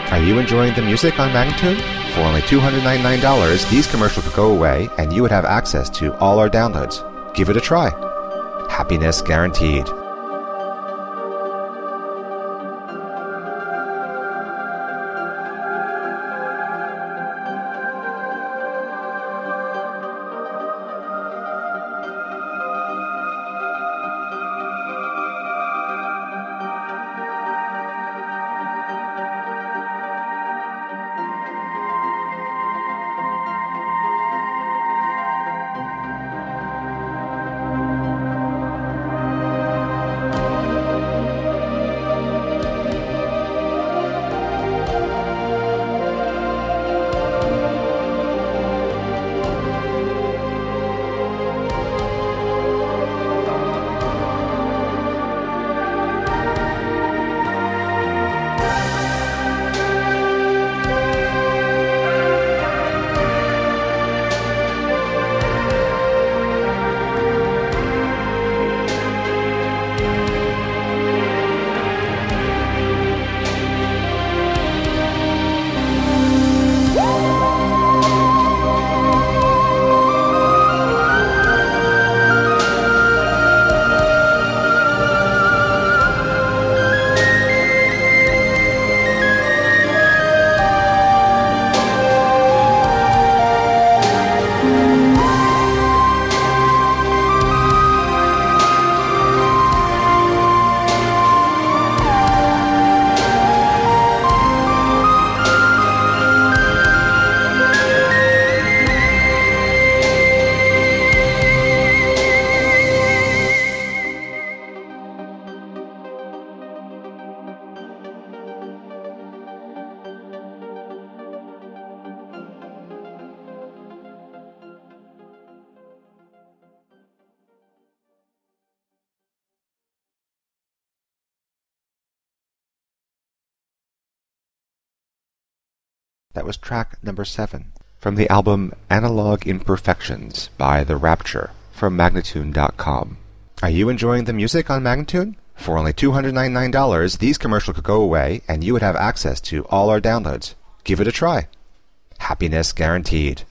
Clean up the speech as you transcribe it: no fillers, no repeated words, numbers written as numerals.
Are you enjoying the music on Magnatune? For only $299, these commercials could go away and you would have access to all our downloads. Give it a try. Happiness guaranteed. That was track number 7 from the album Analog Imperfections by The Rapture from Magnatune.com. Are you enjoying the music on Magnatune? For only $299, these commercials could go away and you would have access to all our downloads. Give it a try. Happiness guaranteed.